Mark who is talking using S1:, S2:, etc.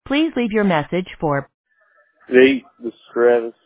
S1: Please leave your message for
S2: Hey, this is Travis.